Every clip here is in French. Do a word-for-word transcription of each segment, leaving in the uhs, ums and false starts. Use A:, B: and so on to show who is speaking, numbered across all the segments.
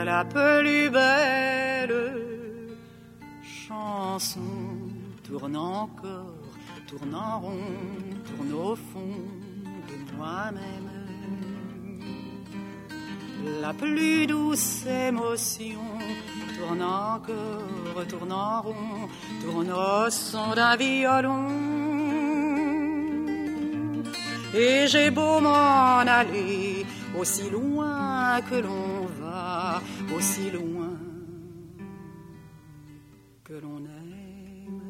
A: la plus belle chanson tourne encore, tourne en rond, tourne au fond de moi-même. La plus douce émotion tourne encore, tourne en rond, tourne au son d'un violon. Et j'ai beau m'en aller aussi loin que l'on va, aussi loin que l'on aime.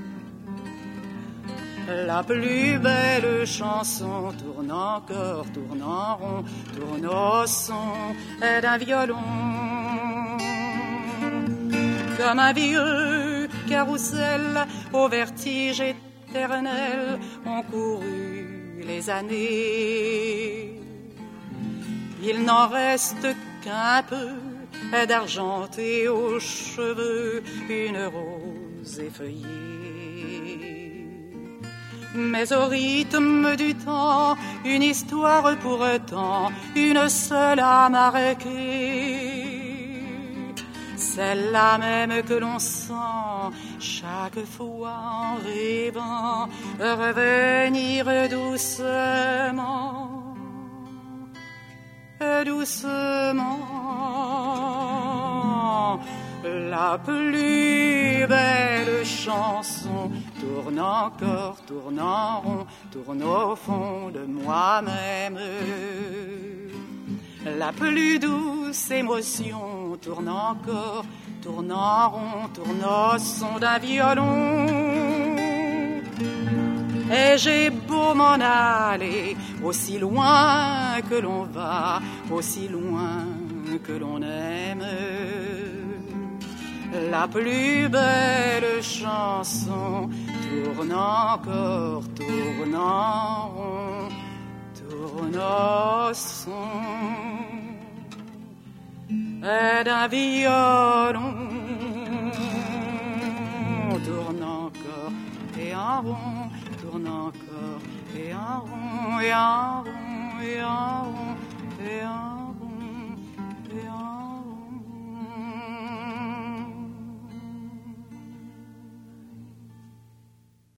A: La plus belle chanson tourne encore, tourne en rond, tourne au son d'un violon. Comme un vieux carrousel au vertige éternel ont couru les années. Il n'en reste qu'un peu d'argenté aux cheveux, une rose effeuillée. Mais au rythme du temps, une histoire pourtant, une seule à marquer. Celle-là même que l'on sent chaque fois en rêvant revenir doucement, doucement. La plus belle chanson tourne encore, tourne en rond, tourne au fond de moi-même. La plus douce émotion tourne encore, tourne en rond, tourne au son d'un violon. Et j'ai beau m'en aller aussi loin que l'on va, aussi loin que l'on aime. La plus belle chanson tourne encore, tourne en rond, tourne au son d'un violon. Tourne encore et en rond, tourne encore et en rond et en rond et en rond.